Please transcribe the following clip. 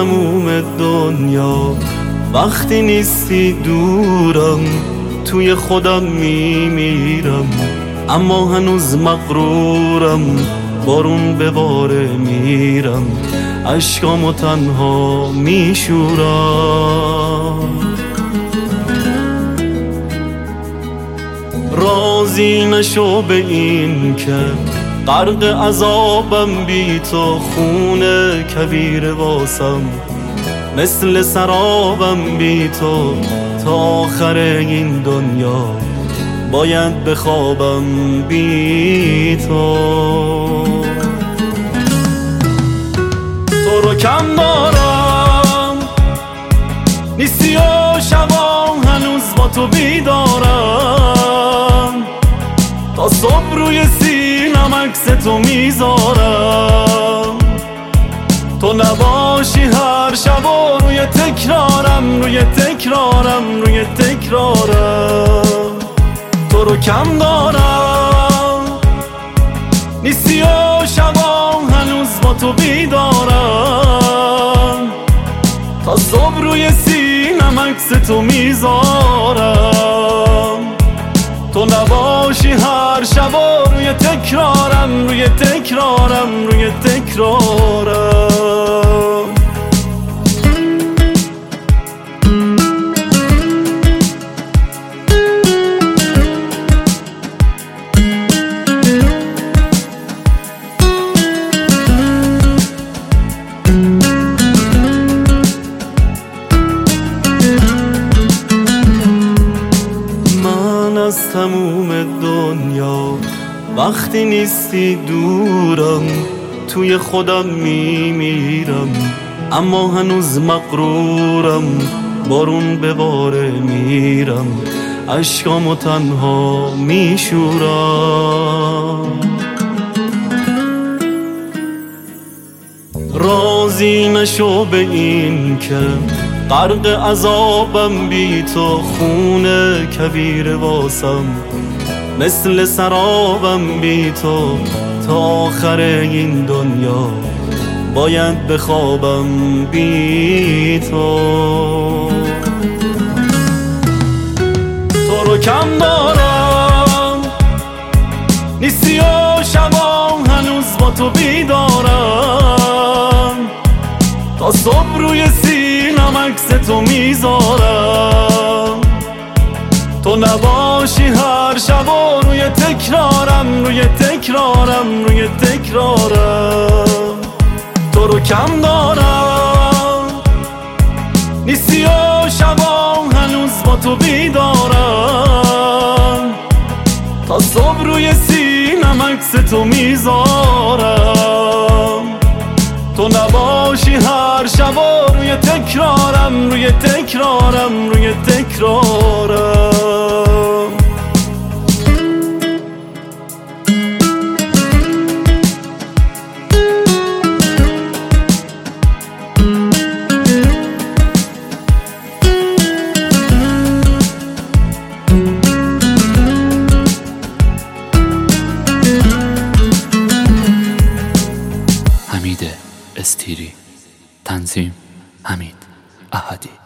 تموم دنیا وقتی نیستی دورم، توی خودم میمیرم اما هنوز مغرورم، بارون به باره میرم اشکامو تنها میشورم. راضی نشو به این که غرق عذابم بی تو، خونه کویر واسم مثل سرابم بی تو، تا آخر این دنیا باید بخوابم بی تو. تو رو کم دارم نیستی و شبا هنوز با تو بیدارم، تا صبح روی سینم عکس تو میذارم. تو نباشی هر شب و روی تکرارم، روی تکرارم، روی تکرارم. تو رو کم دارم نیستی و شبا هنوز با تو بیدارم، تا صبح روی سینم عکس تو میذارم. تو نباشی هر شب و روی تکرارم، روی تکرارم، روی تکرارم. از تموم دنیا وقتی نیستی دورم، توی خودم میمیرم اما هنوز مغرورم، بارون به باره میرم اشکامو تنها میشورم. راضی نشو به این که غرق عذابم بی تو، خونه کویر واسم مثل سرابم بی تو، تا آخر این دنیا باید بخوابم بی تو. تو رو کم دارم نیستی و شبا هنوز با تو بیدارم، تا صبح روی سینم عکس تو میذارم. تو نباشی هر شب و روی تکرارم، روی تکرارم، روی تکرارم. تو رو کم دارم نیستی و شبا هنوز با تو بیدارم، تا صبح روی سینم عکس تو میذارم. تو نباشی هر شب و روی تکرارم، روی تکرارم، روی تکرارم. حمید استیری، تنظیم حمید احدی.